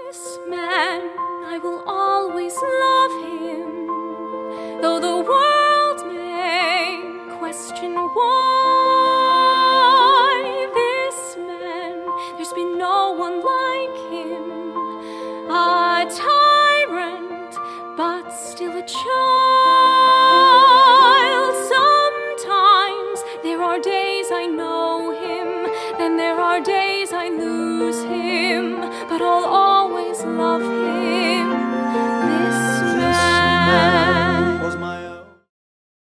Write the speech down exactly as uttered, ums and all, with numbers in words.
This man, I will always love him, though the world may question why. This man, there's been no one like him, a tyrant, but still a child. Sometimes there are days I know him, then there are days I lose him, but I'll always